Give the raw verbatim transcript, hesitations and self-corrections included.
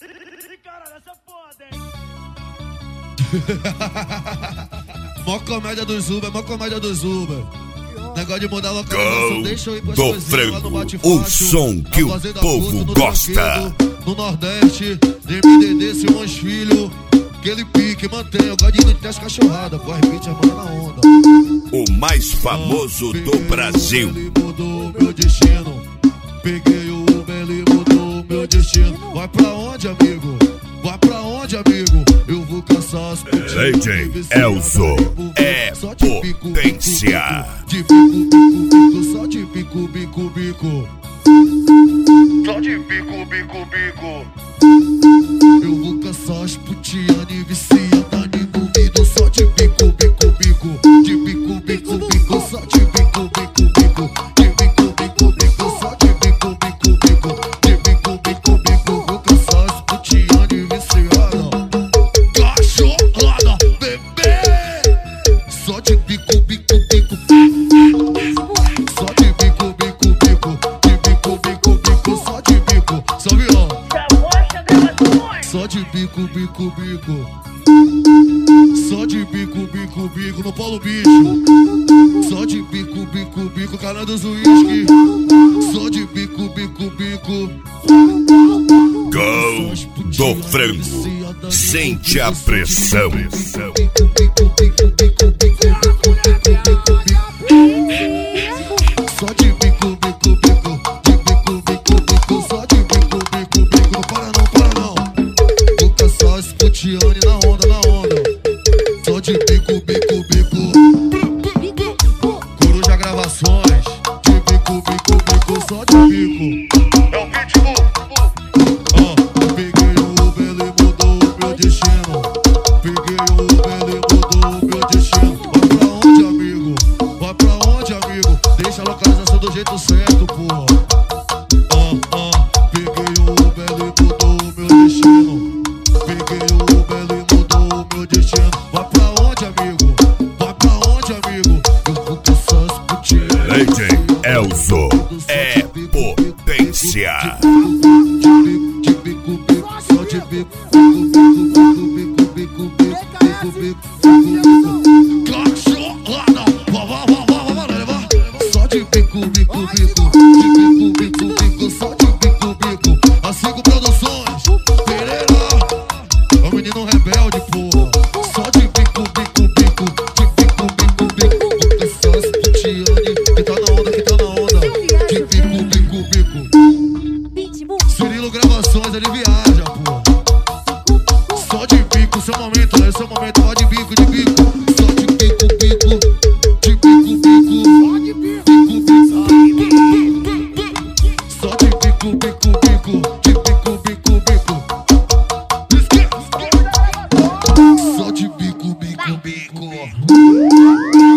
Esse cara dessa foda, hein? Mó comédia dos Uber, mó comédia dos Uber. Negócio de mudar a localização, deixa eu ir pras coisinhas lá no Bate-Fácil. O som que o povo gosta. No Nordeste, M D D, Simões Filho. Aquele pique, mantém, eu gosto de meter as cachorradas. Corre, beat, a mão na onda. O mais famoso do Brasil. Ele mudou meu destino. Peguei o Uber, ele mudou meu destino. Vai pra onde, amigo? Vai pra onde, amigo? Eu vou caçar as putinhas. D J Elzo é potência. De bico, bico, bico, só de bico, bico, bico. Só de bico, bico, bico. Eu vou caçar as putiane viciada envolvido. Só de bico, bico, bico. De bico, bico, bico. Só de bico, bico, bico. De bico, bico, bico. Só de bico, bico, bico. De bico, bico, bico. Vou caçar as putiane viciada. Cachorrada, bebê. Só de bico, bico, bico. Só de bico, bico, bico. De bico, bico, bico. Só de bico. Só viu? Só de bico, bico, bico. Só de bico, bico, bico no Paulo Bicho. Só de bico, bico, bico, canal dos uísque. Só de bico, bico, bico. Gol do frango. Sente a pressão. Bico, bico, bico, bico, bico, bico, bico, bico. Só de bico, bico, bico. De bico, bico, bico. Só de bico, bico, bico. Não para não, para não. Vou caçar esse putiane na onda, na onda. Só de bico, bico, bico. Coruja Gravações. De bico, bico, bico. Só de bico. É o Pitbull. Ah, peguei o Uber, ele mudou meu destino. Peguei o Uber, ele mudou meu destino. Vai pra onde, amigo? Vai pra onde, amigo? Deixa a localização do jeito certo, porra. Ah, ah, peguei o Uber, ele mudou meu destino. Peguei o Uber, ele mudou meu destino. Vai pra onde, amigo? Vai pra onde, amigo? Eu vou caçar as putinas. D J Elzo é potência. De bico, bico, só de bico, bico, bico, bico, bico, bico, bico, bico. Cachorrada, vá, vá, vá, vá, vá, vá. Só de bico, bico, bico, de bico, bico, bico, só de bico, bico. A Cinco Produções, Pereira, é o menino rebelde, porra. Só de bico, bico, bico, de bico, bico, bico. Vou caçar as putiane que tá na onda, que tá na onda. De bico, bico, bico. Cirilo Gravações, ele viaja, porra. Só de bico, seu momento, né? Seu momento, ó de bico, de bico. Só de bico, bico. De bico, bico. Só de bico, bico, bico. De bico, bico, bico. Só de bico, bico, bico.